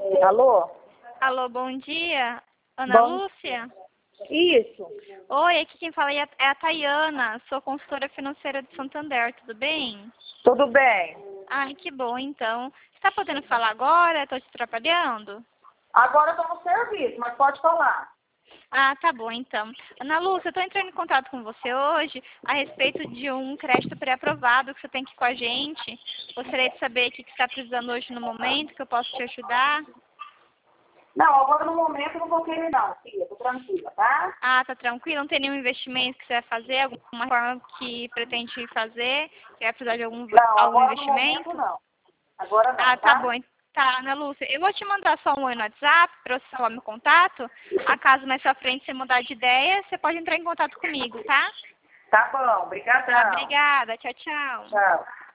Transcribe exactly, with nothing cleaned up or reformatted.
Alô? Alô, bom dia. Ana Bom, Lúcia? isso. Oi, aqui quem fala é a é a Tayana, sou consultora financeira de Santander, tudo bem? Tudo bem? Ai, que bom, então. Você está podendo falar agora? Estou te atrapalhando? Agora eu tô no serviço, mas pode falar. Ah, tá bom, então. Ana Lúcia, eu estou entrando em contato com você hoje a respeito de um crédito pré-aprovado que você tem aqui com a gente. Gostaria de saber o que que você está precisando hoje no momento, que eu posso te ajudar. Não, agora no momento eu não vou querer não, filha. Tô tranquila, tá? Ah, tá tranquilo? Não tem nenhum investimento que você vai fazer? Alguma forma que pretende fazer? Que vai precisar de algum, Não, algum agora no momento investimento? não. Agora Ah, não, tá tá? bom. Tá, Ana Lúcia, eu vou te mandar só um oi no WhatsApp para você falar meu contato. Acaso mais pra frente você mudar de ideia, você pode entrar em contato comigo, tá? Tá bom, Tá, brigadão. obrigada. Tchau, tchau. Tchau.